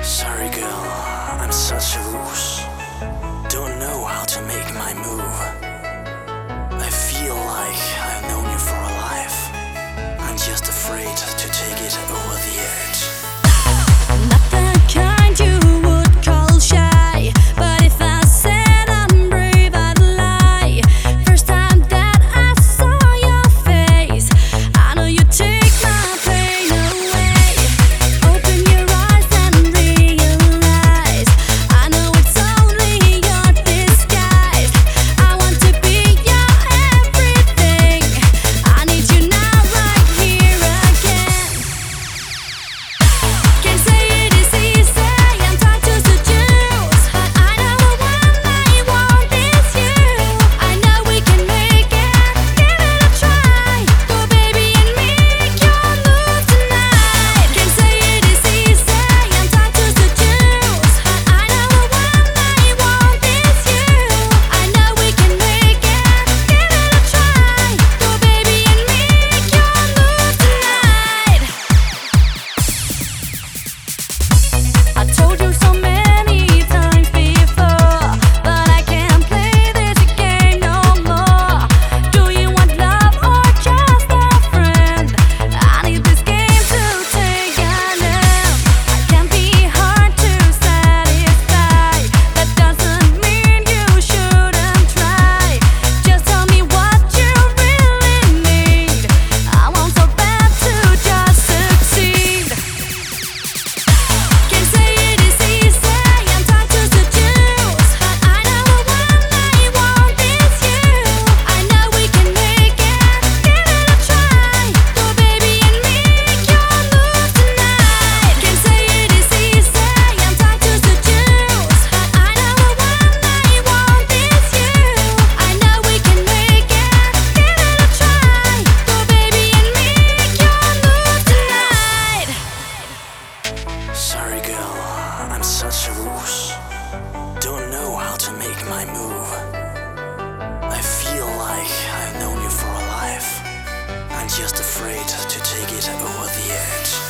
Sorry girl, I'm such a ruse. Don't know how to make my move. I feel like I've known you for a life. I'm just afraid to take it over the edge. Not the kind you would call shy, but if I said I'm brave, I'd lie. First time that I saw your face, I know you take my pain away. Open your eyes and realize, I know it's only your disguise. I want to be your everything. I need you now, right here again. Can't say it is easy, I'm trying to seduce, but I know the one I want is you. I know we can make it, give it a try. Go baby and make your move tonight. Can't say it is easy, I'm trying to seduce, but I know the one I want is you. I know we can make it, give it a try. Go baby and make your move tonight. I told you so many times before, but I can't play this game no more. Do you want love or just a friend? I need this game to take an end. I can be hard to satisfy. That doesn't mean you shouldn't try. Just tell me what you really need. I want so bad to just succeed. Can't say it is easy, I'm trying to seduce, but I know the one I want is you. I know we can make it, give it a try. Go baby and make your move tonight. Can't say it is easy, I'm trying to seduce, but I know the one I want is you. I know we can make it, give it a try. Go baby and make your move tonight. Sorry girl, I'm such a ruse. Don't know how to make my move. I feel like I've known you for a life. I'm just afraid to take it over the edge.